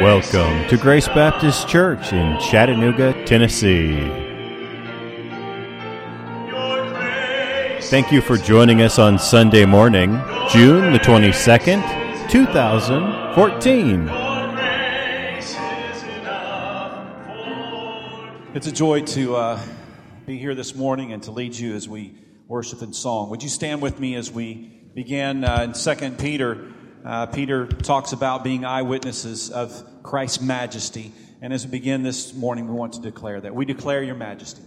Welcome to Grace Baptist Church in Chattanooga, Tennessee. Thank you for joining us on Sunday morning, June the 22nd, 2014. It's a joy to be here this morning and to lead you as we worship in song. Would you stand with me as we begin in 2 Peter? Peter talks about being eyewitnesses of Christ's majesty. And as we begin this morning, we want to declare that. We declare your majesty.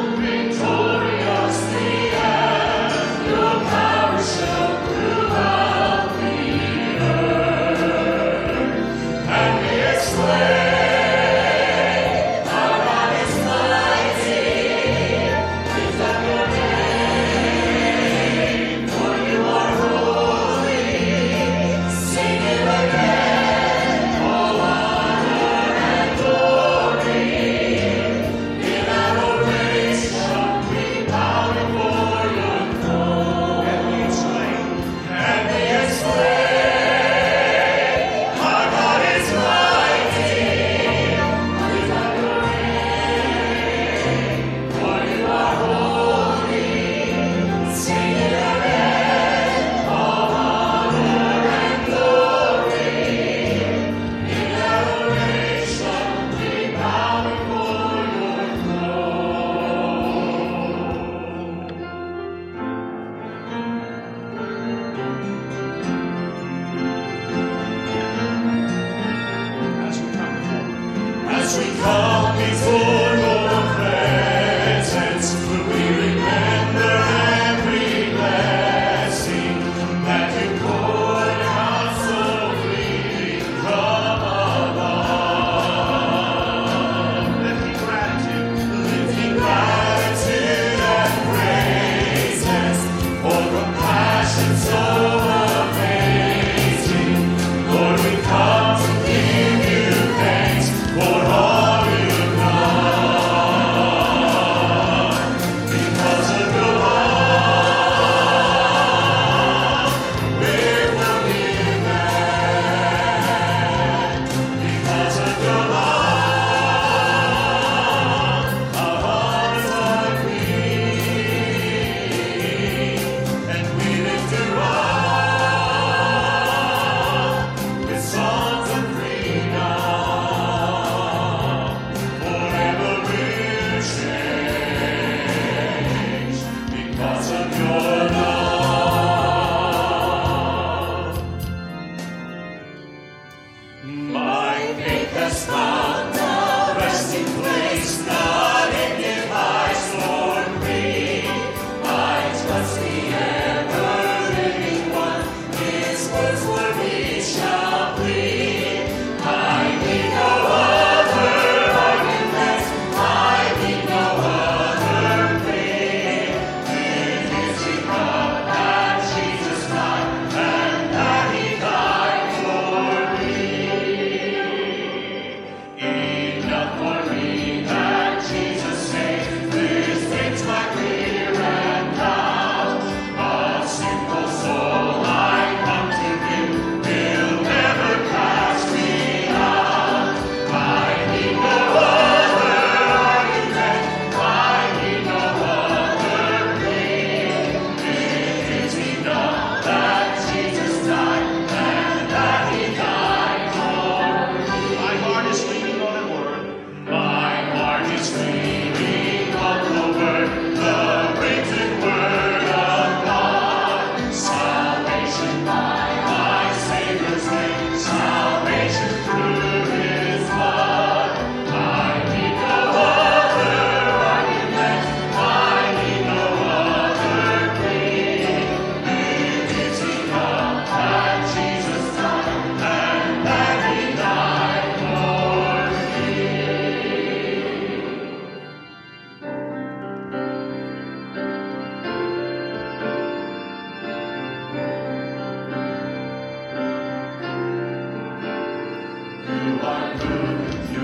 Power shall prove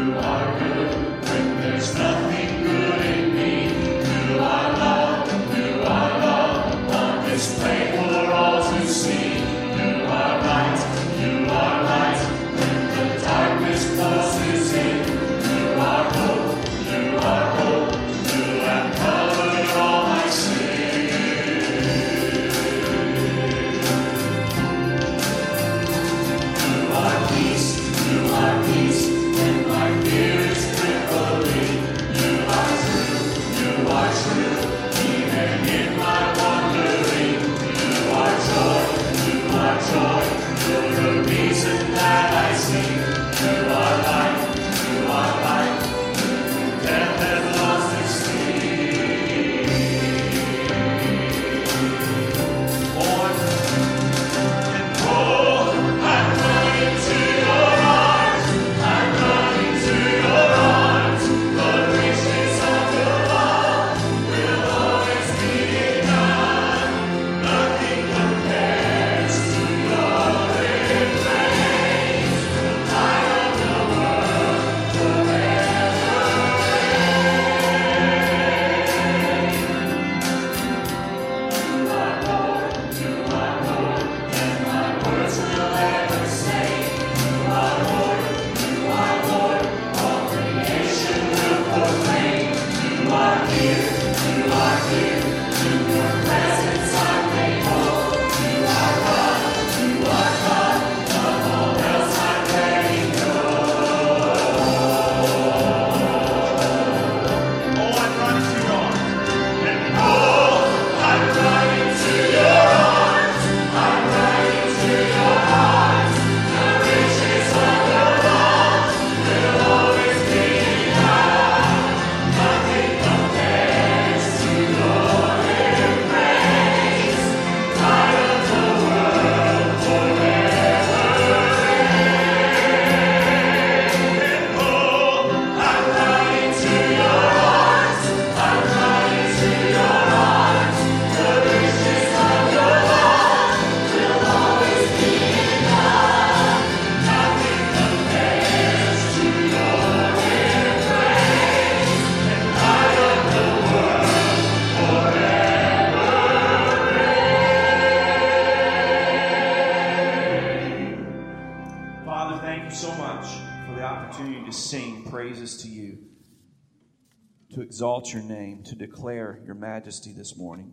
to exalt your name, to declare your majesty this morning.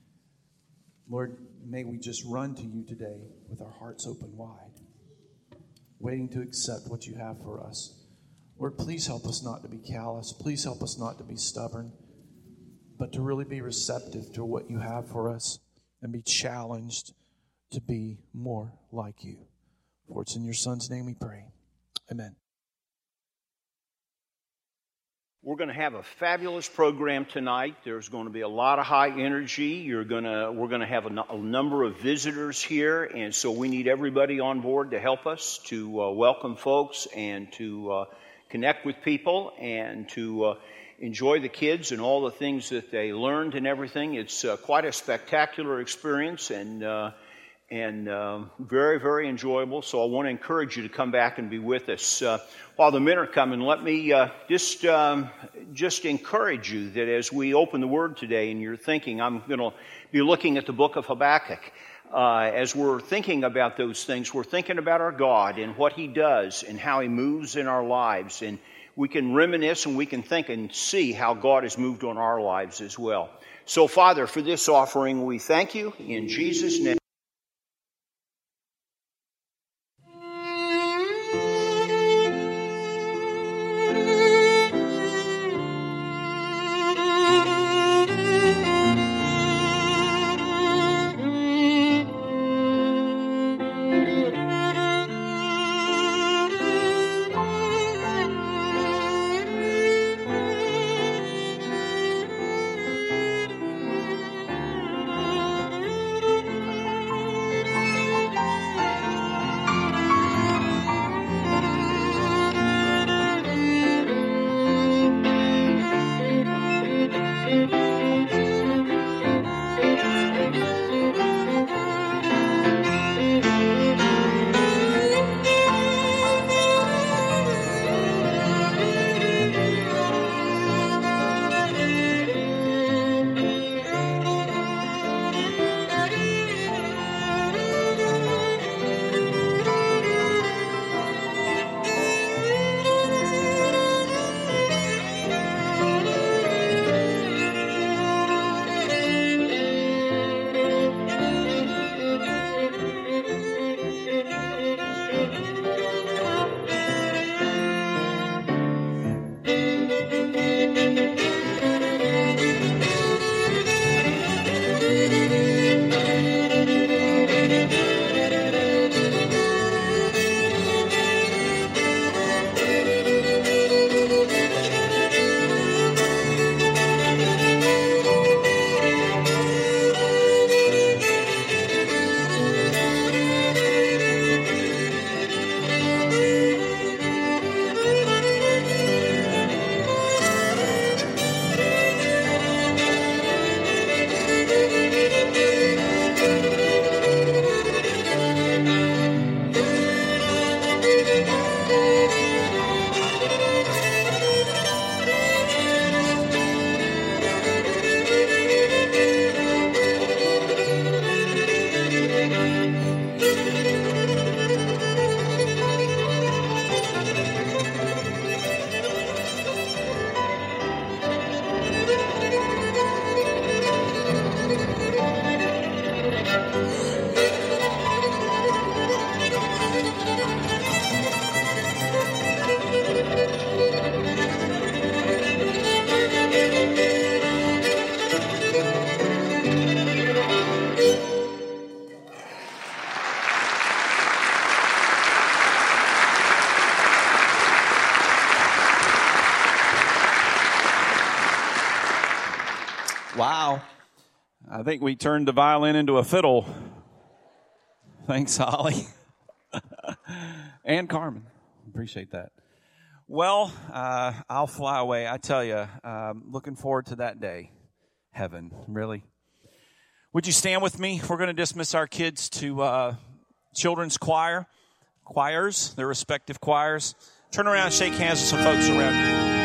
Lord, may we just run to you today with our hearts open wide, waiting to accept what you have for us. Lord, please help us not to be callous. Please help us not to be stubborn, but to really be receptive to what you have for us and be challenged to be more like you. For it's in your Son's name we pray. Amen. We're going to have a fabulous program tonight. There's going to be a lot of high energy. We're going to have a number of visitors here, and so we need everybody on board to help us to welcome folks and to connect with people and to enjoy the kids and all the things that they learned and everything. It's quite a spectacular experience and very, very enjoyable. So I want to encourage you to come back and be with us. While the men are coming, let me just encourage you that as we open the Word today and you're thinking, I'm going to be looking at the book of Habakkuk. As we're thinking about those things, we're thinking about our God and what He does and how He moves in our lives. And we can reminisce and we can think and see how God has moved on our lives as well. So, Father, for this offering, we thank you in Jesus' name. Wow. I think we turned the violin into a fiddle. Thanks, Holly. And Carmen. Appreciate that. Well, I'll fly away. I tell you, looking forward to that day. Heaven, really. Would you stand with me? We're going to dismiss our kids to children's choirs, their respective choirs. Turn around and shake hands with some folks around you.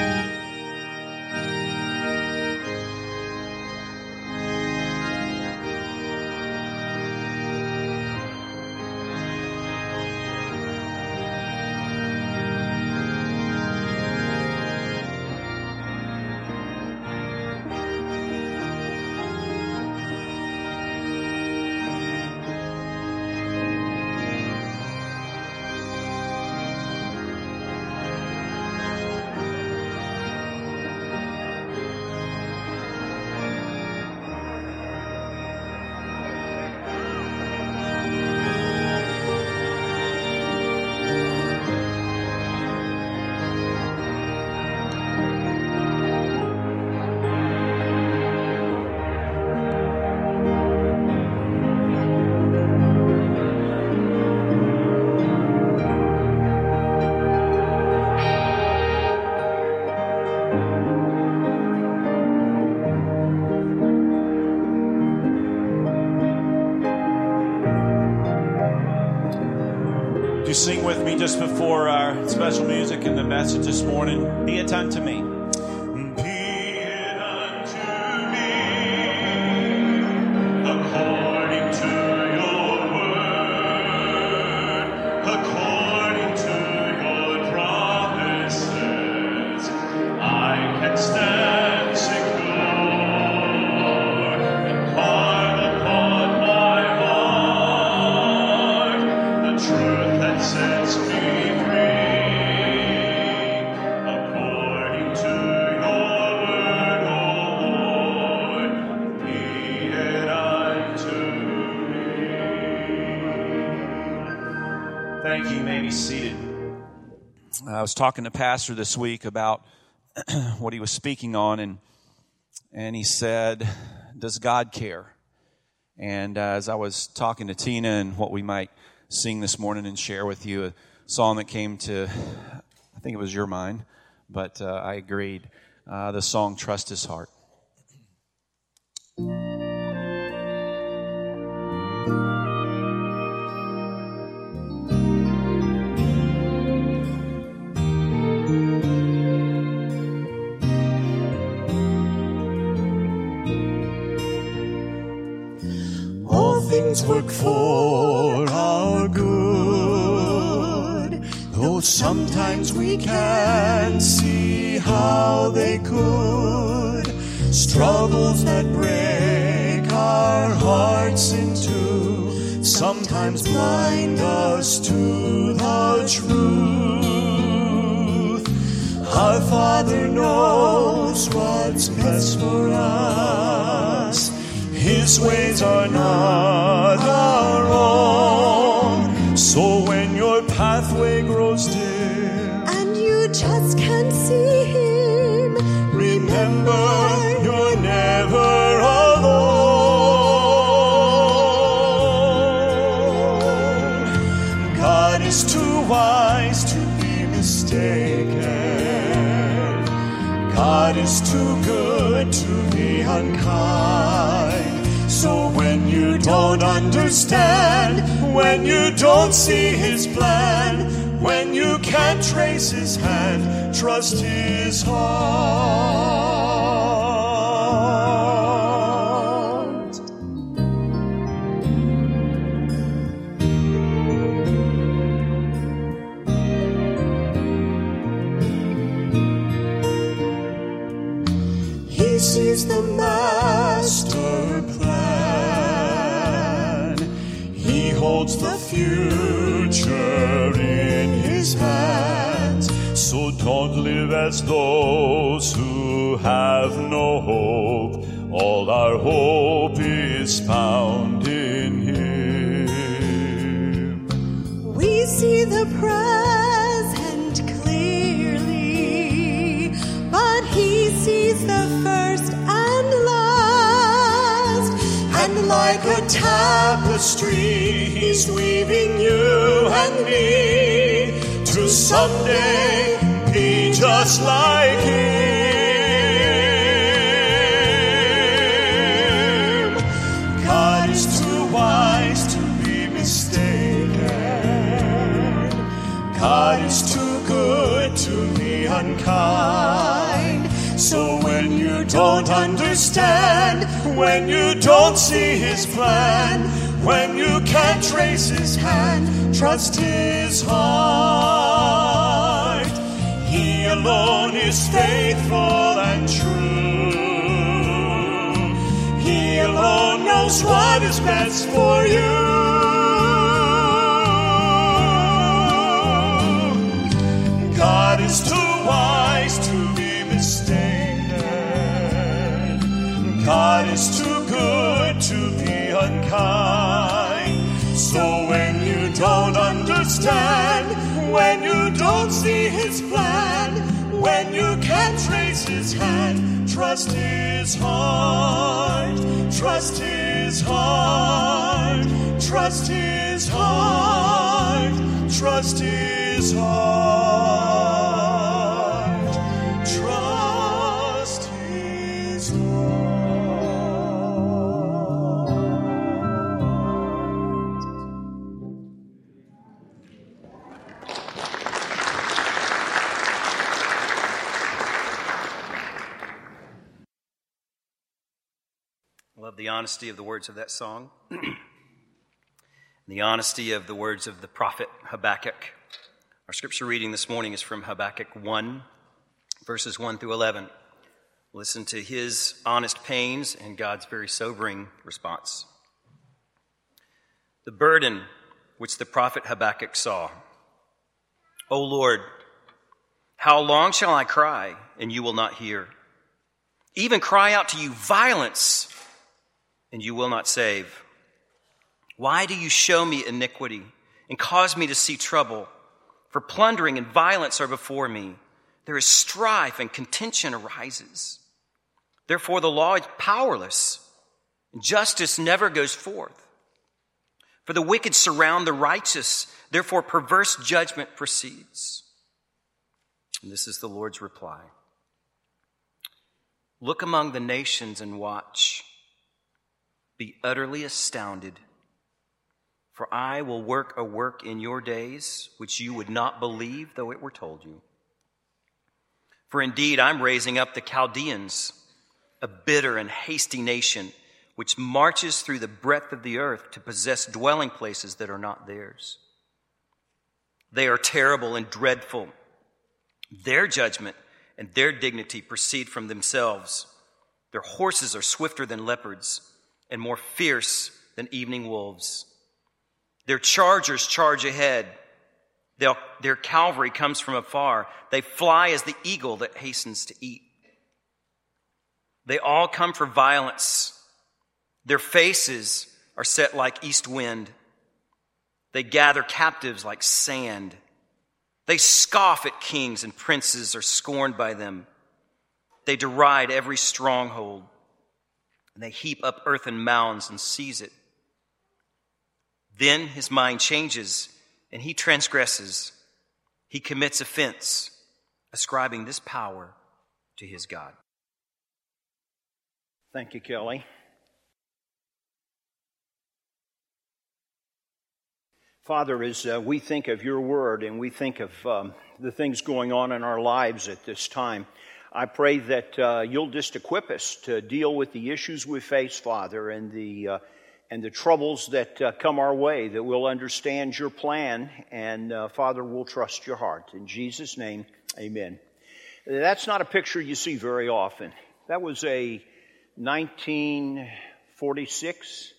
You sing with me just before our special music and the message this morning. Be it unto me. Be it unto me according to your word, according to your promises. I can stand secure and carve upon my heart the truth that sets me free, according to your word, O Lord, be it unto me. Thank you. You may be seated. I was talking to Pastor this week about what he was speaking on, and he said, does God care? And as I was talking to Tina and what we might sing this morning and share with you, a song that came to, I think it was your mind, but I agreed, the song Trust His Heart. All things work for our good, though sometimes we can't see how they could. Struggles that break our hearts in two sometimes blind us to the truth. Our Father knows what's best for us. His ways are not our own. So when your pathway grows dim and you just can't see Him, remember you're never alone. God is too wise to be mistaken. God is too good to be unkind. So when you don't understand, when you don't see His plan, when you can't trace His hand, trust His heart. He sees the master plan. He holds the future in His hands. So don't live as those who have no hope. All our hope is found in Him. we see the present clearly, but He sees the first and last. like a tapestry, he's weaving you and me to someday be just like him. God is too wise to be mistaken. God is too good to be unkind. So when you don't understand, when you don't see his plan, when you can't trace his hand, trust his heart. He alone is faithful and true. He alone knows what is best for you. God is too wise to be mistaken. God is too good to be unkind. So when you don't understand, when you don't see his plan, when you can't trace his hand, trust his heart, trust his heart, trust his heart, trust his heart, trust his heart. I love the honesty of the words of that song. The honesty of the words of the prophet Habakkuk. Our scripture reading this morning is from Habakkuk 1, verses 1 through 11. Listen to his honest pains and God's very sobering response. The burden which the prophet Habakkuk saw. O Lord, how long shall I cry, and you will not hear? Even cry out to you violence, and you will not save. Why do you show me iniquity and cause me to see trouble? For plundering and violence are before me. There is strife and contention arises. Therefore the law is powerless, and justice never goes forth. For the wicked surround the righteous, therefore perverse judgment proceeds. And this is the Lord's reply. Look among the nations and watch. Be utterly astounded. For I will work a work in your days which you would not believe, though it were told you. For indeed I'm raising up the Chaldeans, a bitter and hasty nation, which marches through the breadth of the earth to possess dwelling places that are not theirs. They are terrible and dreadful. Their judgment and their dignity proceed from themselves. Their horses are swifter than leopards and more fierce than evening wolves. Their chargers charge ahead. Their cavalry comes from afar. They fly as the eagle that hastens to eat. They all come for violence. Their faces are set like east wind. They gather captives like sand. They scoff at kings, and princes are scorned by them. They deride every stronghold. And they heap up earthen mounds and seize it. Then his mind changes, and he transgresses. He commits offense, ascribing this power to his God. Thank you, Kelly. Father, as we think of your word and we think of the things going on in our lives at this time, I pray that you'll just equip us to deal with the issues we face, Father, and the troubles that come our way, that we'll understand your plan, and Father, we'll trust your heart. In Jesus' name, amen. That's not a picture you see very often. That was a 1946,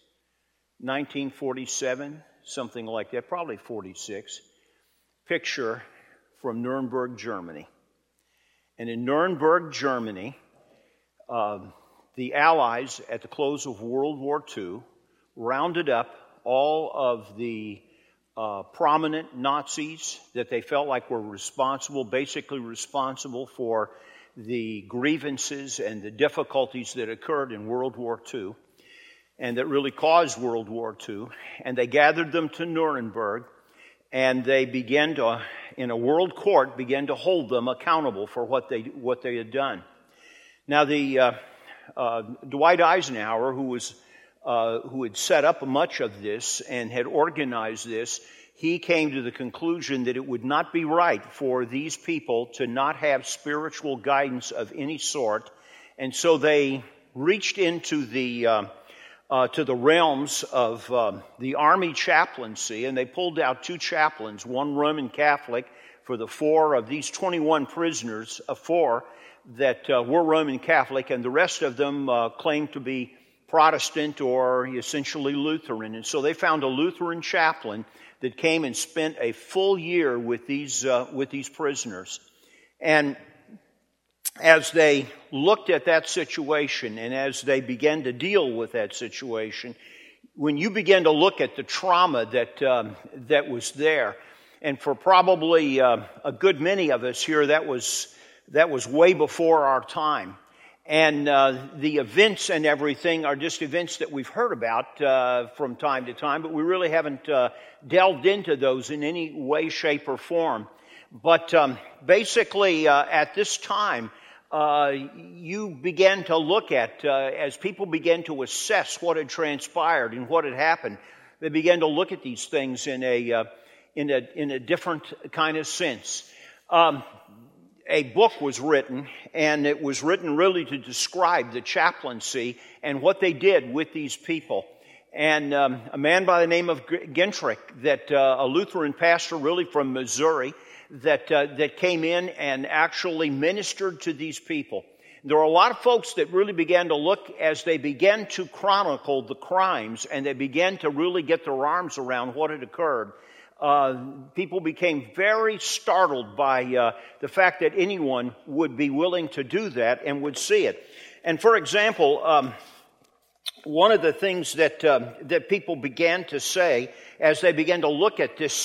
1947, something like that, probably 46, picture from Nuremberg, Germany. And in Nuremberg, Germany, the Allies, at the close of World War II, rounded up all of the prominent Nazis that they felt like were basically responsible for the grievances and the difficulties that occurred in World War II. and that really caused World War II. And they gathered them to Nuremberg, and they began to, in a world court, began to hold them accountable for what they had done. Now, the Dwight Eisenhower, who had set up much of this and had organized this, he came to the conclusion that it would not be right for these people to not have spiritual guidance of any sort, and so they reached into the to the realms of the Army chaplaincy, and they pulled out 2 chaplains, one Roman Catholic for the 4 of these 21 prisoners, 4 that were Roman Catholic, and the rest of them claimed to be Protestant or essentially Lutheran. And so they found a Lutheran chaplain that came and spent a full year with these prisoners. And as they looked at that situation and as they began to deal with that situation, when you begin to look at the trauma that was there, and for probably a good many of us here, that was way before our time. And the events and everything are just events that we've heard about from time to time, but we really haven't delved into those in any way, shape, or form. But basically, at this time, you began to look at, as people began to assess what had transpired and what had happened, they began to look at these things in a different kind of sense. A book was written, and it was written really to describe the chaplaincy and what they did with these people. And a man by the name of Gintrich, that a Lutheran pastor really from Missouri, that came in and actually ministered to these people. There were a lot of folks that really began to look as they began to chronicle the crimes, and they began to really get their arms around what had occurred. People became very startled by the fact that anyone would be willing to do that and would see it. And for example, one of the things that people began to say as they began to look at this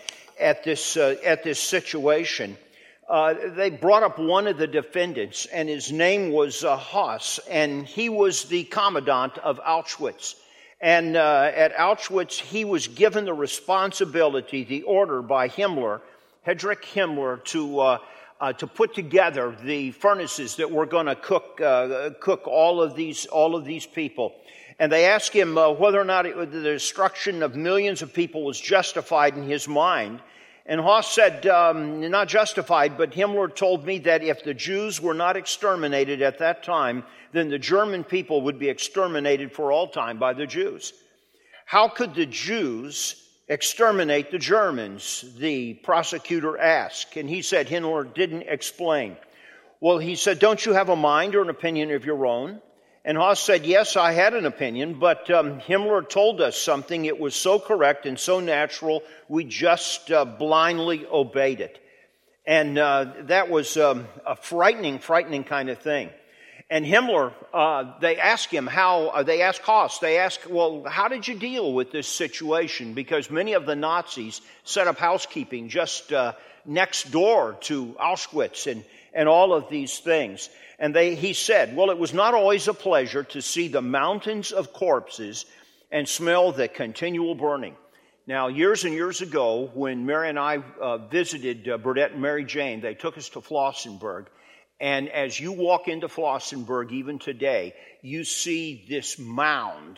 situation, they brought up one of the defendants, and his name was Haas, and he was the commandant of Auschwitz. And at Auschwitz, he was given the responsibility, the order by Himmler, Heinrich Himmler, to put together the furnaces that were going to cook all of these people. And they asked him whether or not the destruction of millions of people was justified in his mind. And Haas said, not justified, but Himmler told me that if the Jews were not exterminated at that time, then the German people would be exterminated for all time by the Jews. How could the Jews exterminate the Germans? The prosecutor asked. And he said Himmler didn't explain. Well, he said, don't you have a mind or an opinion of your own? And Haas said, yes, I had an opinion, but Himmler told us something. It was so correct and so natural, we just blindly obeyed it. And that was a frightening kind of thing. And Himmler, they asked him they asked Haas, well, how did you deal with this situation? Because many of the Nazis set up housekeeping just next door to Auschwitz and all of these things. And he said, well, it was not always a pleasure to see the mountains of corpses and smell the continual burning. Now, years and years ago, when Mary and I visited Burdett and Mary Jane, they took us to Flossenburg. And as you walk into Flossenburg, even today, you see this mound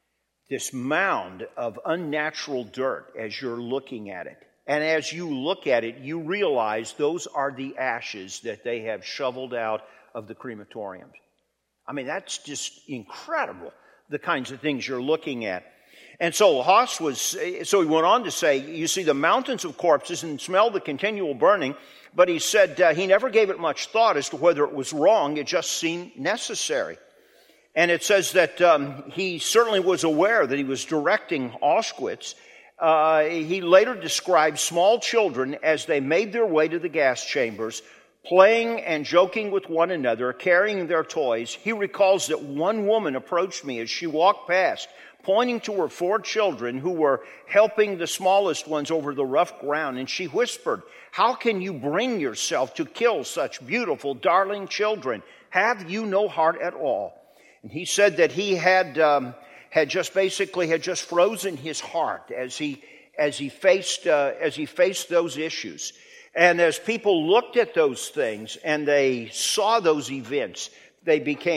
of unnatural dirt as you're looking at it. And as you look at it, you realize those are the ashes that they have shoveled out of the crematoriums. I mean, that's just incredible, the kinds of things you're looking at. And so he went on to say, you see the mountains of corpses and smell the continual burning, but he said he never gave it much thought as to whether it was wrong, it just seemed necessary. And it says that he certainly was aware that he was directing Auschwitz. He later described small children as they made their way to the gas chambers, playing and joking with one another, carrying their toys. He recalls that one woman approached me as she walked past, pointing to her 4 children who were helping the smallest ones over the rough ground. And she whispered, how can you bring yourself to kill such beautiful, darling children? Have you no heart at all? And he said that he had had just frozen his heart as he faced those issues. And as people looked at those things and they saw those events, they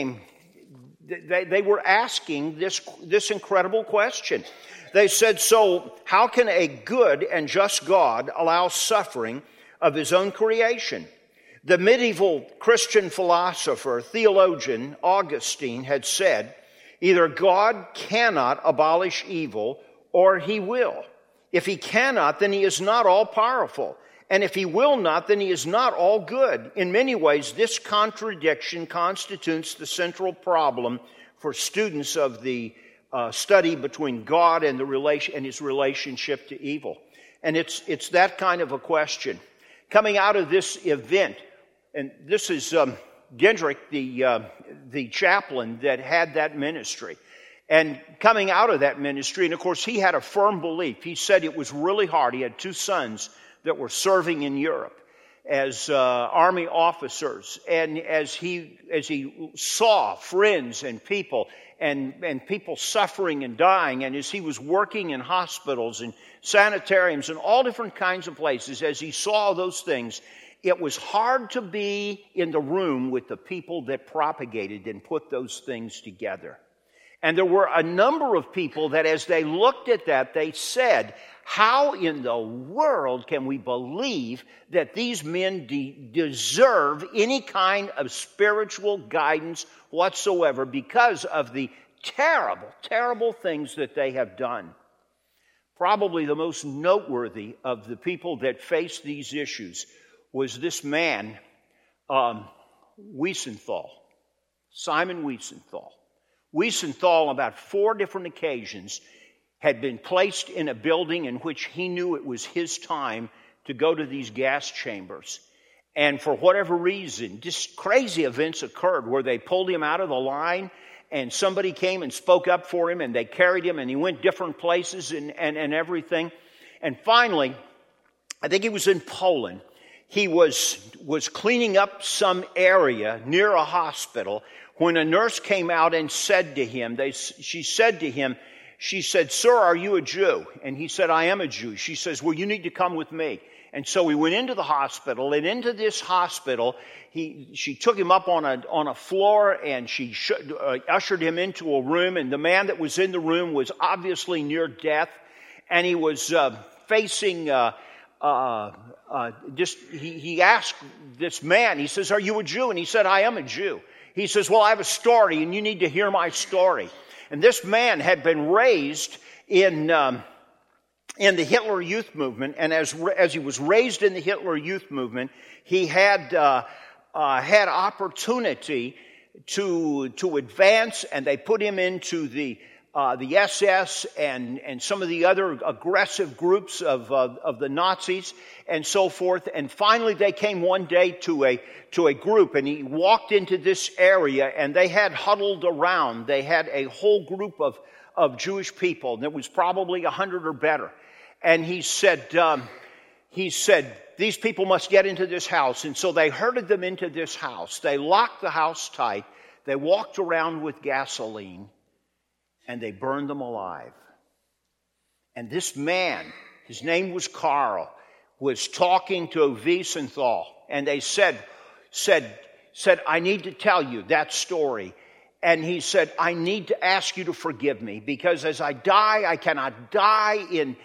were asking this incredible question. They said, so how can a good and just God allow suffering of his own creation? The medieval Christian philosopher, theologian Augustine had said, either God cannot abolish evil or he will. If he cannot, then he is not all-powerful. And if he will not, then he is not all good. In many ways, this contradiction constitutes the central problem for students of the study between God and his relationship to evil. And it's that kind of a question. Coming out of this event, and this is Gendrick, the chaplain that had that ministry. And coming out of that ministry, and of course he had a firm belief. He said it was really hard. He had 2 sons that were serving in Europe as army officers. And as he saw friends and people and people suffering and dying, and as he was working in hospitals and sanitariums and all different kinds of places, as he saw those things, it was hard to be in the room with the people that propagated and put those things together. And there were a number of people that as they looked at that, they said, how in the world can we believe that these men deserve any kind of spiritual guidance whatsoever because of the terrible, terrible things that they have done? Probably the most noteworthy of the people that faced these issues was this man, Wiesenthal, Simon Wiesenthal. Wiesenthal, on about 4 different occasions, had been placed in a building in which he knew it was his time to go to these gas chambers. And for whatever reason, just crazy events occurred where they pulled him out of the line and somebody came and spoke up for him and they carried him and he went different places and everything. And finally, I think he was in Poland. He was cleaning up some area near a hospital when a nurse came out and said to him, she said, "Sir, are you a Jew?" And he said, "I am a Jew." She says, "Well, you need to come with me." And so we went into the hospital, and into this hospital, she took him up on a floor, and she ushered him into a room, and the man that was in the room was obviously near death, and he was facing. He asked this man, he says, "Are you a Jew?" And he said, "I am a Jew." He says, "Well, I have a story, and you need to hear my story." And this man had been raised in the Hitler Youth Movement, and as he was raised in the Hitler Youth Movement, he had opportunity to advance, and they put him into the SS and some of the other aggressive groups of the Nazis and so forth. And finally, they came one day to a group, and he walked into this area, and they had huddled around. They had a whole group of Jewish people, and there was probably 100 or better. And he said, "These people must get into this house." And so they herded them into this house. They locked the house tight. They walked around with gasoline, and they burned them alive. And this man, his name was Carl, was talking to Wiesenthal, and they said, "I need to tell you that story." And he said, "I need to ask you to forgive me, because as I die, I cannot die in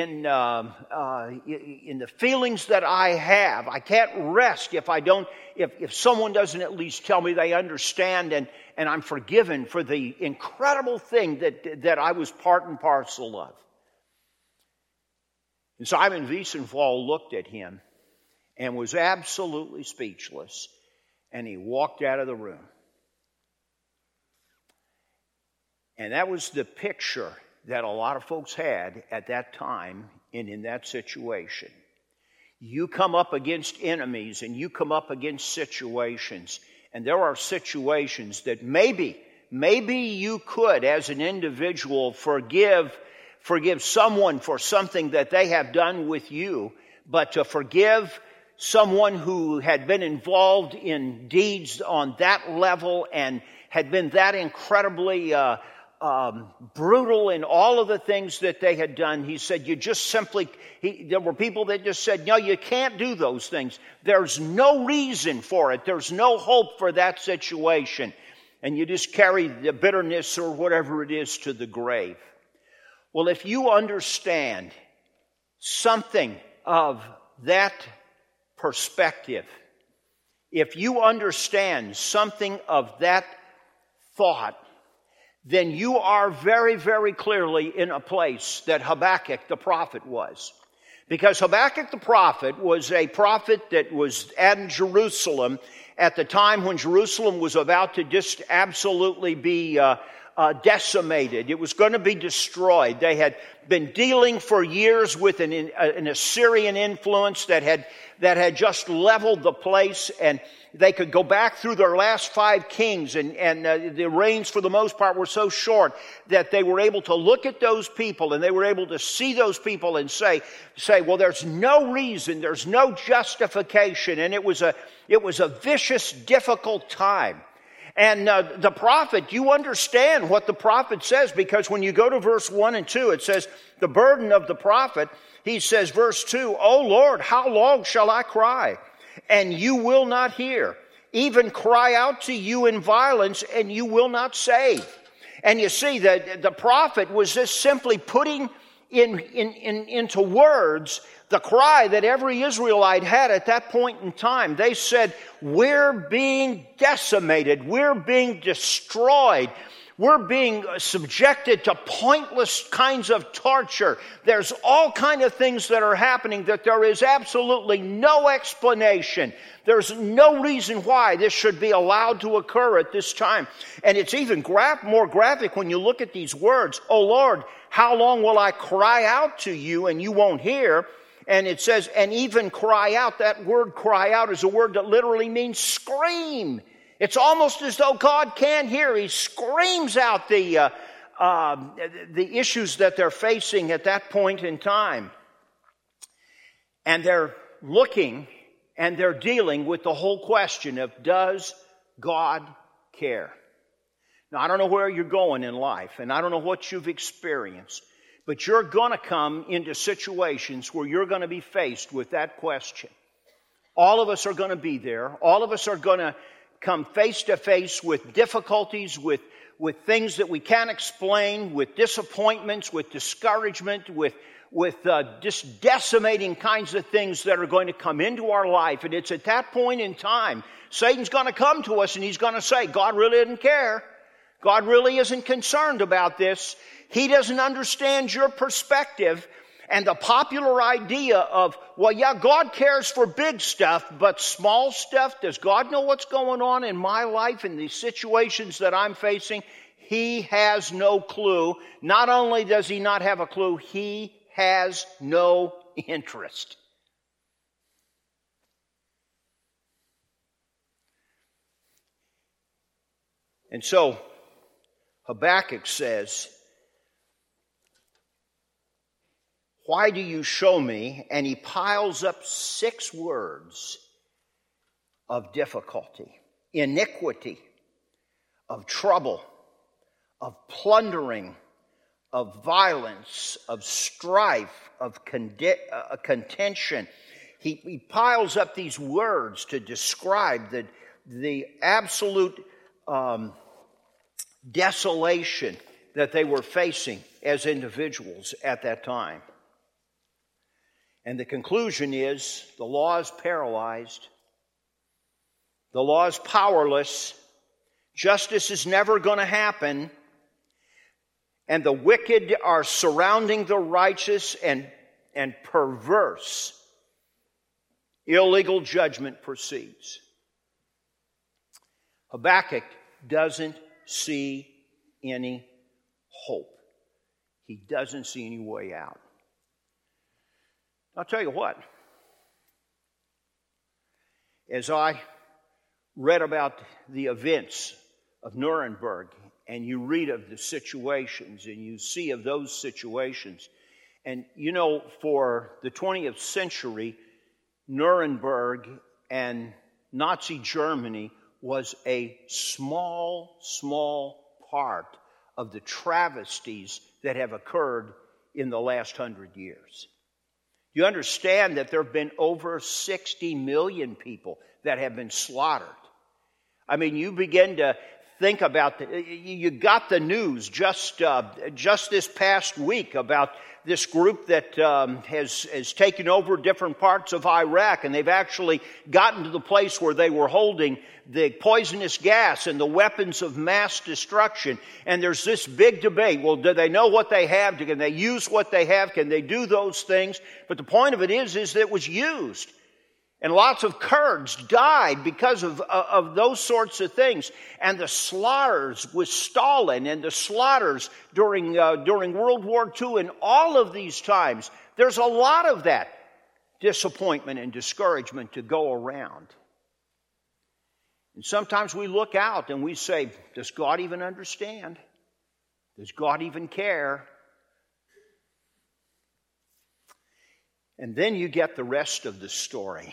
the feelings that I have. I can't rest if someone doesn't at least tell me they understand and I'm forgiven for the incredible thing that I was part and parcel of." And Simon Wiesenthal looked at him and was absolutely speechless, and he walked out of the room. And that was the picture that a lot of folks had at that time and in that situation. You come up against enemies and you come up against situations, and there are situations that maybe you could, as an individual, forgive someone for something that they have done with you, but to forgive someone who had been involved in deeds on that level and had been that incredibly brutal in all of the things that they had done. He said, there were people that just said, no, you can't do those things. There's no reason for it. There's no hope for that situation. And you just carry the bitterness or whatever it is to the grave. Well, if you understand something of that perspective, if you understand something of that thought, then you are very, very clearly in a place that Habakkuk the prophet was. Because Habakkuk the prophet was a prophet that was at Jerusalem at the time when Jerusalem was about to just absolutely be decimated. It was going to be destroyed. They had been dealing for years with an Assyrian influence that had just leveled the place, and they could go back through their last 5 kings, and the reigns for the most part were so short that they were able to look at those people and they were able to see those people and say, well, there's no reason, there's no justification, and it was a vicious, difficult time. And the prophet, you understand what the prophet says, because when you go to verse 1 and 2, it says, the burden of the prophet, he says, verse 2, O Lord, how long shall I cry, and you will not hear? Even cry out to you in violence, and you will not save. And you see that the prophet was just simply putting into words the cry that every Israelite had at that point in time. They said, we're being decimated, we're being destroyed, we're being subjected to pointless kinds of torture. There's all kinds of things that are happening that there is absolutely no explanation. There's no reason why this should be allowed to occur at this time. And it's even more graphic when you look at these words. Oh Lord, how long will I cry out to you and you won't hear? And it says, and even cry out. That word cry out is a word that literally means scream. It's almost as though God can't hear. He screams out the issues that they're facing at that point in time. And they're looking and they're dealing with the whole question of, does God care? Now, I don't know where you're going in life, and I don't know what you've experienced, but you're going to come into situations where you're going to be faced with that question. All of us are going to be there. All of us are going to come face to face with difficulties, with things that we can't explain, with disappointments, with discouragement, with just decimating kinds of things that are going to come into our life. And it's at that point in time, Satan's going to come to us and he's going to say, God really didn't care. God really isn't concerned about this. He doesn't understand your perspective. And the popular idea of, well, yeah, God cares for big stuff, but small stuff, does God know what's going on in my life, in the situations that I'm facing? He has no clue. Not only does he not have a clue, he has no interest. And so Habakkuk says, why do you show me? And he piles up 6 words of difficulty, iniquity, of trouble, of plundering, of violence, of strife, of contention. He piles up these words to describe the absolute desolation that they were facing as individuals at that time. And the conclusion is the law is paralyzed. The law is powerless. Justice is never going to happen. And the wicked are surrounding the righteous, and perverse, illegal judgment proceeds. Habakkuk doesn't see any hope. He doesn't see any way out. I'll tell you what, as I read about the events of Nuremberg, and you read of the situations, and you see of those situations, and you know, for the 20th century, Nuremberg and Nazi Germany was a small part of the travesties that have occurred in the last 100 years. You understand that there have been over 60 million people that have been slaughtered. I mean, you begin to think about you got the news just this past week about this group that has taken over different parts of Iraq, and they've actually gotten to the place where they were holding the poisonous gas and the weapons of mass destruction. And there's this big debate. Well, do they know what they have? Can they use what they have? Can they do those things? But the point of it is that it was used. And lots of Kurds died because of those sorts of things. And the slaughters with Stalin and the slaughters during World War II and all of these times, there's a lot of that disappointment and discouragement to go around. And sometimes we look out and we say, does God even understand? Does God even care? And then you get the rest of the story.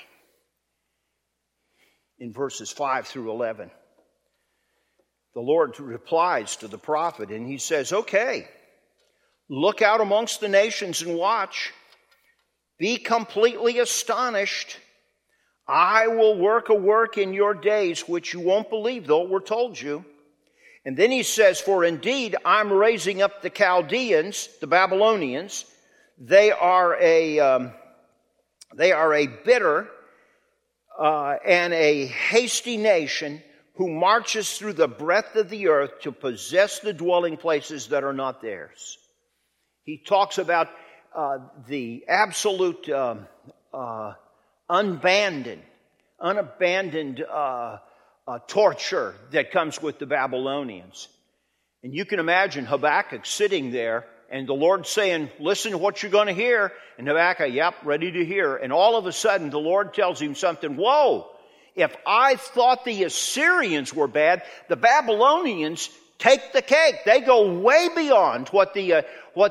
In verses 5 through 11, the Lord replies to the prophet, and he says, okay, look out amongst the nations and watch. Be completely astonished. I will work a work in your days which you won't believe, though it were told you. And then he says, for indeed I'm raising up the Chaldeans, the Babylonians. They are a bitter and a hasty nation who marches through the breadth of the earth to possess the dwelling places that are not theirs. He talks about the absolute unabandoned torture that comes with the Babylonians. And you can imagine Habakkuk sitting there and the Lord saying, listen to what you're going to hear. And Habakkuk, yep, ready to hear. And all of a sudden, the Lord tells him something. Whoa, if I thought the Assyrians were bad, the Babylonians take the cake. They go way beyond what the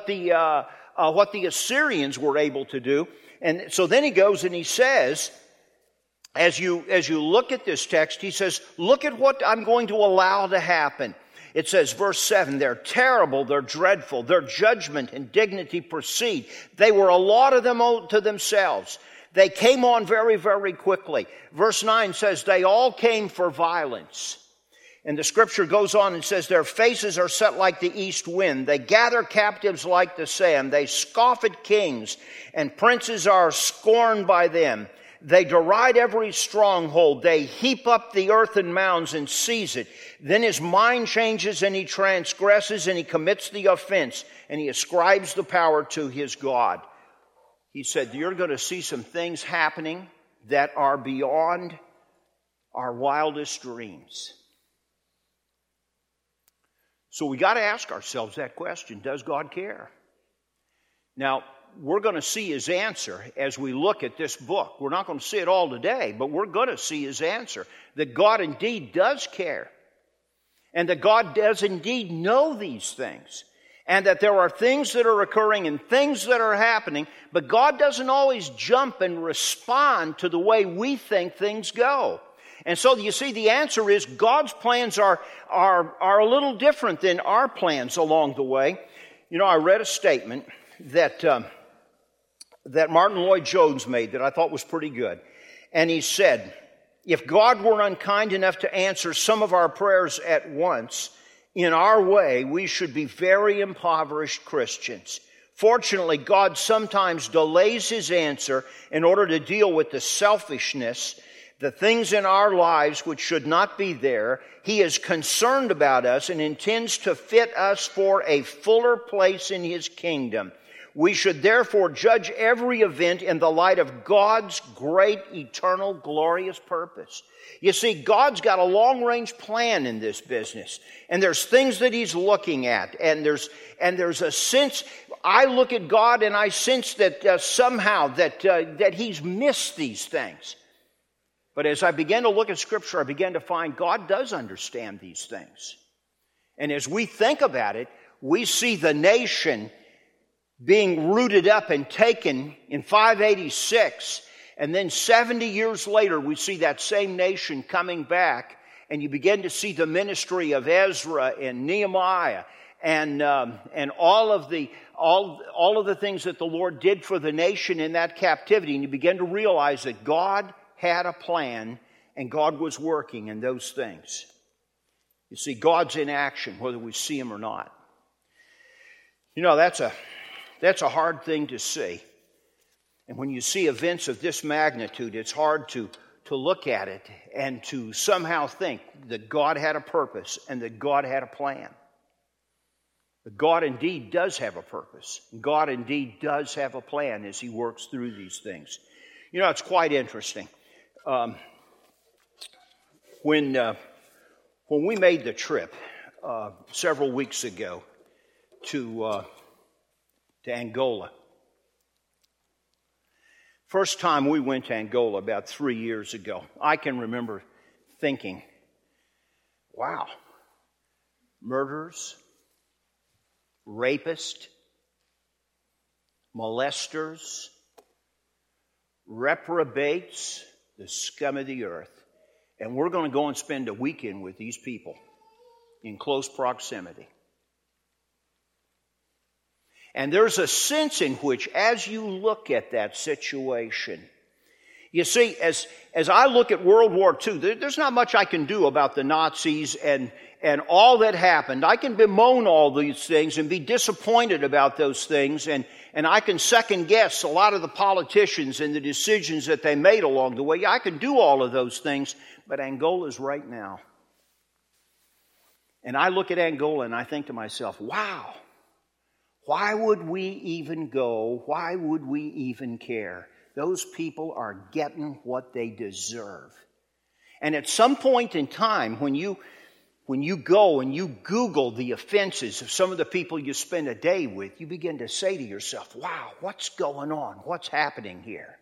Assyrians were able to do. And so then he goes and he says, as you look at this text, he says, look at what I'm going to allow to happen. It says, verse 7, they're terrible, they're dreadful, their judgment and dignity proceed. They were a lot of them to themselves. They came on very, very quickly. Verse 9 says, they all came for violence. And the scripture goes on and says, their faces are set like the east wind. They gather captives like the sand. They scoff at kings, and princes are scorned by them. They deride every stronghold. They heap up the earthen mounds and seize it. Then his mind changes and he transgresses and he commits the offense and he ascribes the power to his God. He said, you're going to see some things happening that are beyond our wildest dreams. So we got to ask ourselves that question, does God care? Now, we're going to see his answer as we look at this book. We're not going to see it all today, but we're going to see his answer. That God indeed does care. And that God does indeed know these things. And that there are things that are occurring and things that are happening, but God doesn't always jump and respond to the way we think things go. And so you see, the answer is God's plans are a little different than our plans along the way. You know, I read a statement that Martin Lloyd-Jones made that I thought was pretty good. And he said, if God were unkind enough to answer some of our prayers at once, in our way, we should be very impoverished Christians. Fortunately, God sometimes delays his answer in order to deal with the selfishness, the things in our lives which should not be there. He is concerned about us and intends to fit us for a fuller place in his kingdom. We should therefore judge every event in the light of God's great, eternal, glorious purpose. You see, God's got a long-range plan in this business. And there's things that he's looking at. And there's a sense, I look at God and I sense that somehow that he's missed these things. But as I began to look at Scripture, I began to find God does understand these things. And as we think about it, we see the nation being rooted up and taken in 586. And then 70 years later, we see that same nation coming back. And you begin to see the ministry of Ezra and Nehemiah and all of the things that the Lord did for the nation in that captivity, and you begin to realize that God had a plan and God was working in those things. You see, God's in action, whether we see Him or not. You know, that's a hard thing to see. And when you see events of this magnitude, it's hard to look at it and to somehow think that God had a purpose and that God had a plan. But God indeed does have a purpose. God indeed does have a plan as He works through these things. You know, it's quite interesting. When we made the trip several weeks ago to Angola, first time we went to Angola about 3 years ago, I can remember thinking, wow, murderers, rapists, molesters, reprobates, the scum of the earth. And we're going to go and spend a weekend with these people in close proximity. And there's a sense in which, as you look at that situation, you see, as I look at World War II, there's not much I can do about the Nazis and all that happened. I can bemoan all these things and be disappointed about those things, and I can second guess a lot of the politicians and the decisions that they made along the way. I can do all of those things, but Angola's right now. And I look at Angola and I think to myself, wow, why would we even go? Why would we even care? Those people are getting what they deserve. And at some point in time, when you go and you Google the offenses of some of the people you spend a day with, you begin to say to yourself, wow, what's going on? What's happening here?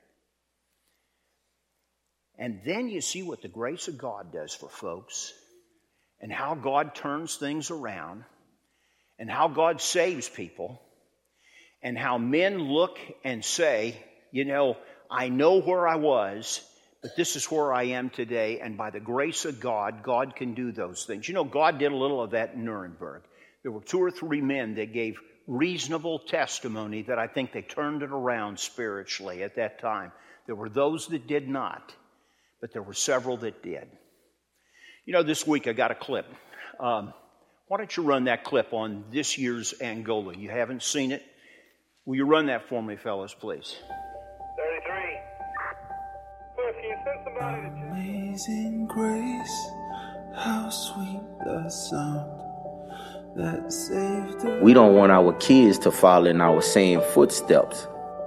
And then you see what the grace of God does for folks, and how God turns things around, and how God saves people, and how men look and say, you know, I know where I was, but this is where I am today, and by the grace of God, God can do those things. You know, God did a little of that in Nuremberg. There were 2 or 3 men that gave reasonable testimony that I think they turned it around spiritually at that time. There were those that did not, but there were several that did. You know, this week I got a clip. Why don't you run that clip on this year's Angola? You haven't seen it? Will you run that for me, fellas, please? 33. Cliff, can you send somebody to... Amazing grace, how sweet the sound that saved the... We don't want our kids to follow in our same footsteps.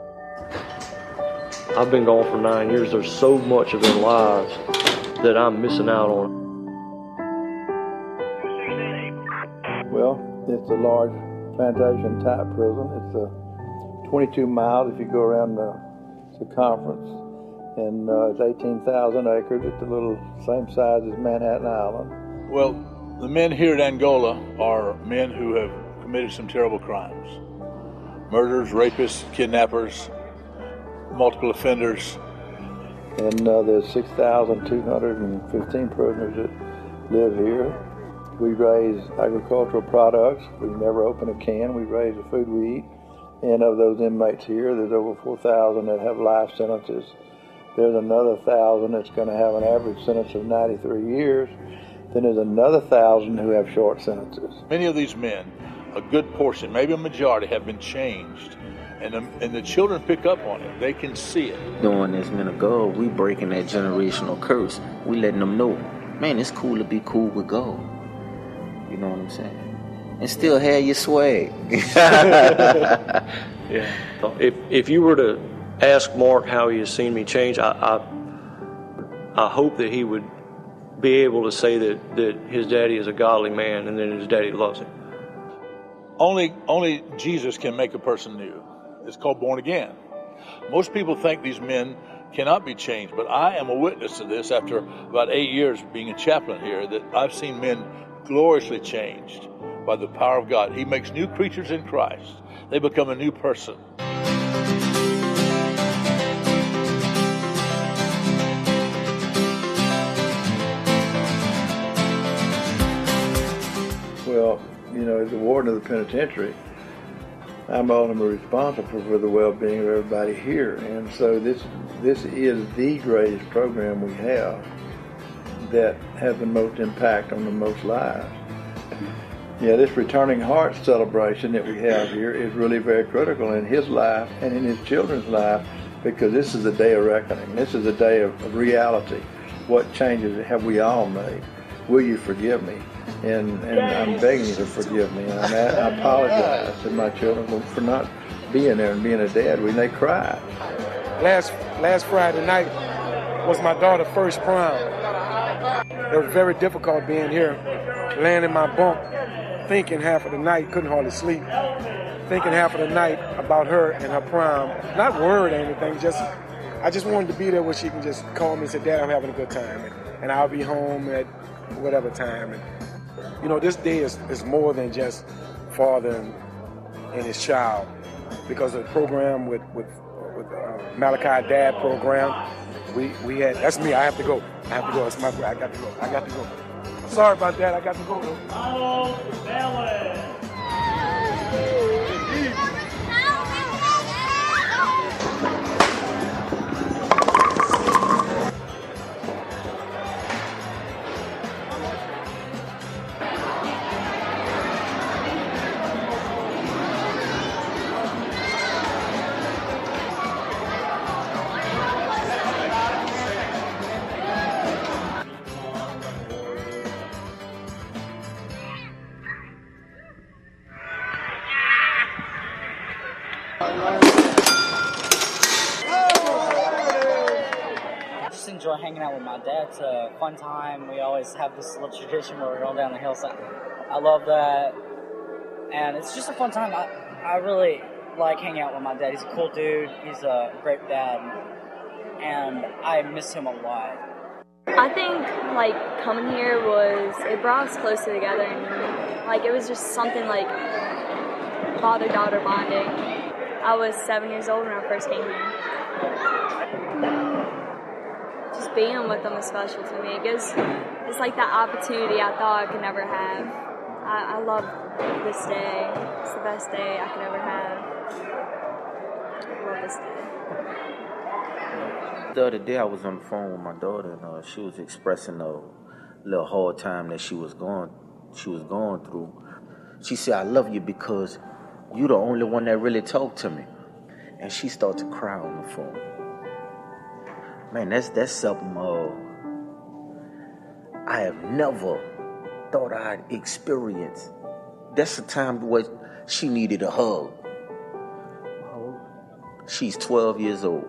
I've been gone for 9 years. There's so much of their lives that I'm missing out on. Well, it's a large plantation-type prison. It's 22 miles if you go around the circumference, and it's 18,000 acres. It's a little same size as Manhattan Island. Well, the men here at Angola are men who have committed some terrible crimes. Murderers, rapists, kidnappers, multiple offenders. And there's 6,215 prisoners that live here. We raise agricultural products. We never open a can. We raise the food we eat. And of those inmates here, there's over 4,000 that have life sentences. There's another 1,000 that's going to have an average sentence of 93 years. Then there's another 1,000 who have short sentences. Many of these men, a good portion, maybe a majority, have been changed. And the children pick up on it. They can see it. Doing this minute ago, we breaking that generational curse. We letting them know, man, it's cool to be cool with God. You know what I'm saying? And still have your swag. Yeah. If you were to ask Mark how he has seen me change, I hope that he would be able to say that his daddy is a godly man and that his daddy loves him. Only Jesus can make a person new. It's called born again. Most people think these men cannot be changed, but I am a witness to this after about 8 years being a chaplain here, that I've seen men gloriously changed by the power of God. He makes new creatures in Christ. They become a new person. Well, you know, as the warden of the penitentiary, I'm ultimately responsible for the well-being of everybody here. And so this is the greatest program we have that has the most impact on the most lives. Yeah, this Returning Heart celebration that we have here is really very critical in his life and in his children's life, because this is a day of reckoning. This is a day of reality. What changes have we all made? Will you forgive me? And I'm begging you to forgive me. And I apologize to my children for not being there and being a dad when they cried. Last Friday night was my daughter's first prom. It was very difficult being here, laying in my bunk, thinking half of the night, couldn't hardly sleep, thinking half of the night about her and her prom. Not worried or anything, I just wanted to be there where she can just call me and say, Dad, I'm having a good time. And I'll be home at whatever time. And, you know, this day is more than just father and his child, because of the program with Malachi Dad program, we had, that's me, I have to go. It's my, I got to go. Sorry about that, I got to go. Enjoy hanging out with my dad. It's a fun time. We always have this little tradition where we're going down the hillside. I love that, and it's just a fun time. I really like hanging out with my dad. He's a cool dude. He's a great dad, and I miss him a lot. I think like coming here it brought us closer together, and like it was just something like father-daughter bonding. I was 7 years old when I first came here. Just being with them is special to me. It's like that opportunity I thought I could never have. I love this day. It's the best day I could ever have. I love this day. The other day I was on the phone with my daughter, and she was expressing a little hard time that she was going through. She said, I love you because you're the only one that really talked to me. And she started to cry on the phone. Man, that's something I have never thought I'd experience. That's the time where she needed a hug. She's 12 years old.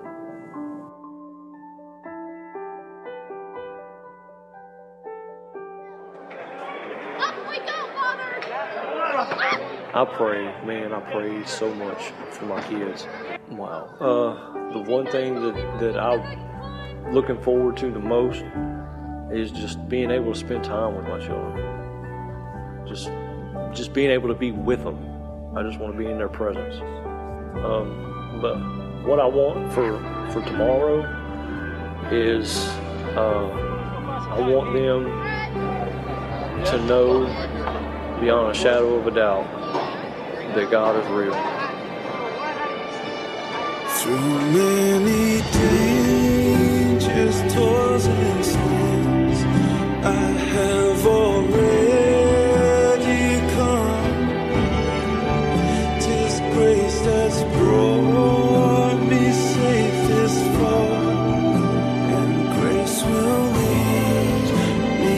I pray so much for my kids. Wow. The one thing that I'm looking forward to the most is just being able to spend time with my children. Just being able to be with them. I just want to be in their presence. But what I want for tomorrow is I want them to know beyond a shadow of a doubt that God is real. Through many dangers, toils, and snares, I have already come. 'Tis grace that's brought me safe this far, and grace will lead me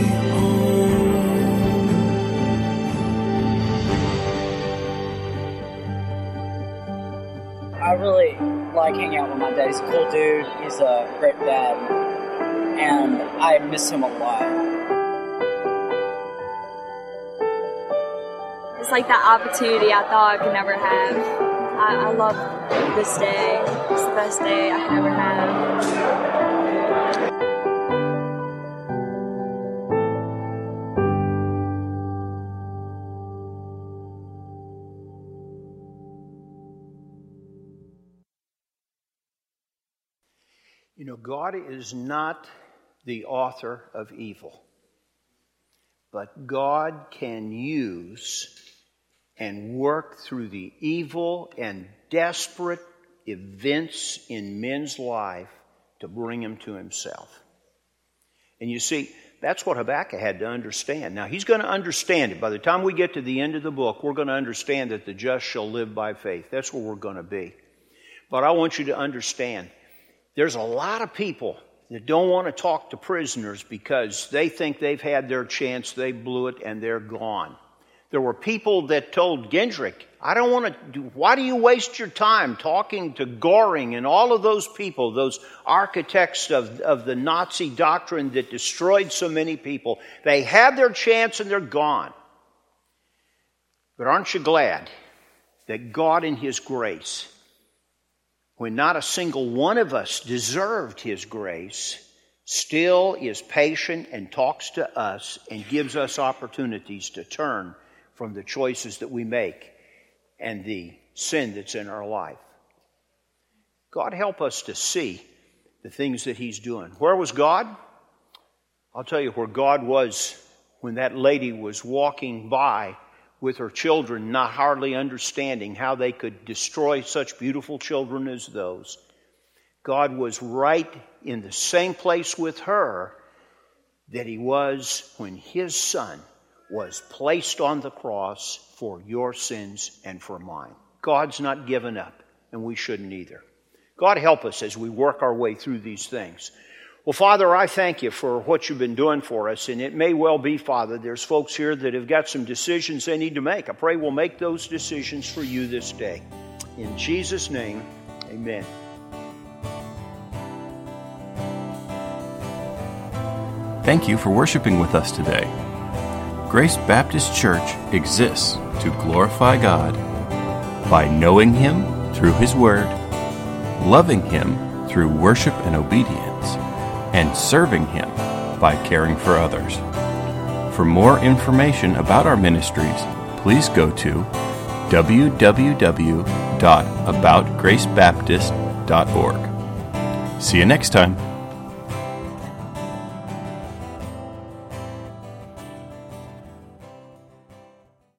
I really like hanging out with my dad. He's a cool dude. He's a great dad, and I miss him a lot. It's like that opportunity I thought I could never have. I love this day. It's the best day I could ever have. You know, God is not the author of evil. but God can use and work through the evil and desperate events in men's life to bring them to himself. And you see, that's what Habakkuk had to understand. Now, he's going to understand it. By the time we get to the end of the book, we're going to understand that the just shall live by faith. That's where we're going to be. But I want you to understand, there's a lot of people that don't want to talk to prisoners because they think they've had their chance, they blew it, and they're gone. There were people that told Gendrick, why do you waste your time talking to Göring and all of those people, those architects of the Nazi doctrine that destroyed so many people? They had their chance and they're gone. But aren't you glad that God in His grace, when not a single one of us deserved His grace, still is patient and talks to us and gives us opportunities to turn from the choices that we make and the sin that's in our life. God help us to see the things that He's doing. Where was God? I'll tell you where God was when that lady was walking by with her children, not hardly understanding how they could destroy such beautiful children as those. God was right in the same place with her that He was when His Son was placed on the cross for your sins and for mine. God's not given up, and we shouldn't either. God help us as we work our way through these things. Well, Father, I thank You for what You've been doing for us, and it may well be, Father, there's folks here that have got some decisions they need to make. I pray we'll make those decisions for You this day. In Jesus' name, amen. Thank you for worshiping with us today. Grace Baptist Church exists to glorify God by knowing Him through His Word, loving Him through worship and obedience, and serving Him by caring for others. For more information about our ministries, please go to www.aboutgracebaptist.org. See you next time.